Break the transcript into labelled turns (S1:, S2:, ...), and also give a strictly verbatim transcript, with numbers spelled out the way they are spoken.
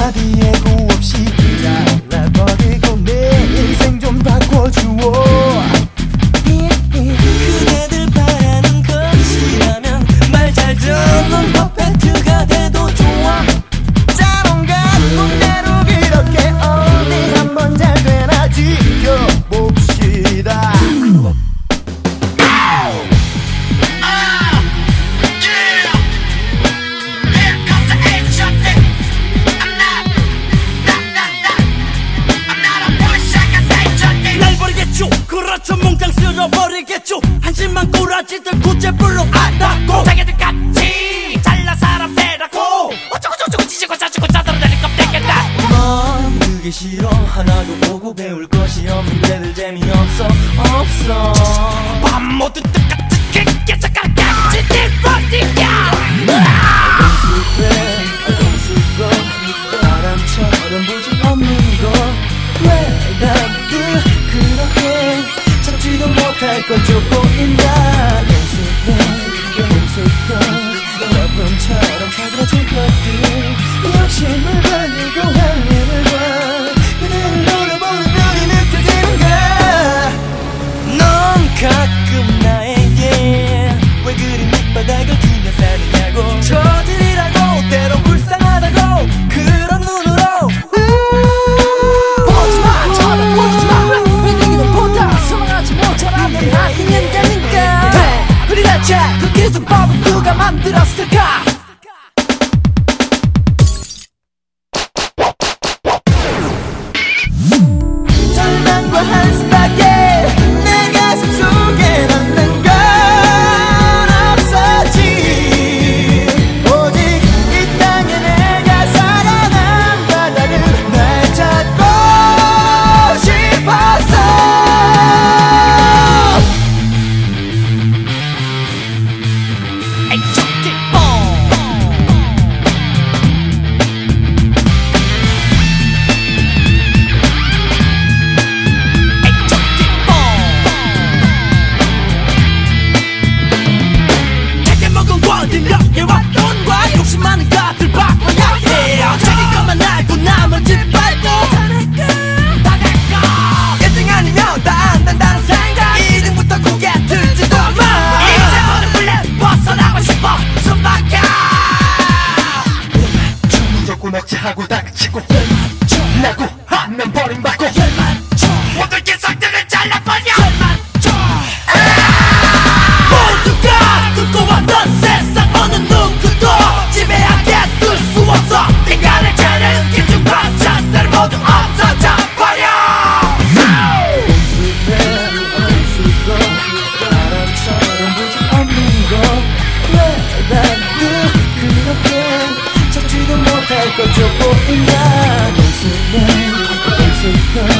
S1: 한마디 예고 없이 잘라버리고 내 인생 좀 바꿔주어.
S2: 그대들 바라는 것이라면 말 잘 듣는 퍼펙트가 돼도 좋아.
S1: 짜롱 같은 대로 그렇게 어디 한번 잘 되나 지켜봅시다.
S2: 그렇죠, 몽땅 쓸어버리겠죠. 한심한 꼬라지들 구제불로 안다고 자기들 같이 잘난 사람 되라고 어쩌고 저쩌고 지지고 짜주고 짜들어다닐 겁되겠다. 넌 그게 싫어. 하나도 보고 배울 것이 없는 데들 재미없어 없어. 밤 모두 똑같은 개개작한 깍지들 버티냐.
S1: 연습해 연습해 바람처럼 부지 없는 거 왜 다들 그렇게 찾지도 못할 걸 쫓고 있나. 연습해 연습해 여분처럼 사그라진 것들 욕심을 버리고 하늘을 봐. 그대를 노려보는 눈이 느껴지는가.
S2: 넌 가끔 나에게 왜 그리 밑바닥을 기며 사느냐고 저질이라고 때로 불쌍하다고 그런 눈으로
S3: 보지마 쳐다보지마 왜 내게도 보다 소망하지 못하라면 아닌 인간인가. 우리 대체 그 기술법은 누가 만들었을까.
S1: 절망과 한숨밖에 내 가슴 속에 남는 건 없었지. 오직 이 땅에 내가 살아난 바다를 날 찾고 싶었어.
S2: 에이 저기 능력에 왔던 과 욕심 많은 것들 바꿔야 해요. 자기 것만 알고 나머지 말고 다 내꺼 일 등 아니면 다 안된다는 생각 이 등부터 고개 들지도 마. 이제 모든 굴레 벗어나고 싶어 숨 막혀.
S1: 무조건 억제하고 닥치고 나고 하면 버림받고
S2: 모든 기성들을 잘라버려. 모두가 꿈꿔왔던 세상 어느 누구도 지배하게 둘 수 없어. 인간의 죄는 기준과 잔들 모두 없어져 버려.
S1: 연습해 연습해 바람처럼 부지 없는 거 왜 다들 그렇게 찾지도 못할 걸 쫓고 있나. 연습해 연습해